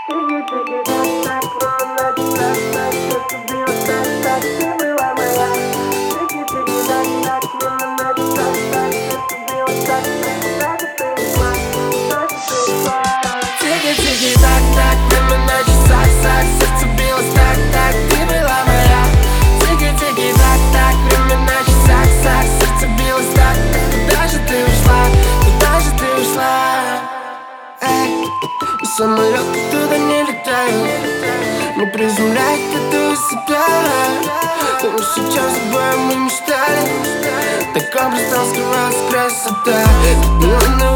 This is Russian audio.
Тики-тики-так-так, время на часах, сердце билось так-так, ты была моя. Тики-тики-так-так, время на часах, сердце билось так-так. Куда же ты ушла, куда же ты ушла? Эй, самолеты туда не летают, не приземляют это себя. Но сейчас с тобой мы мечтали, так образно скрывалась красота.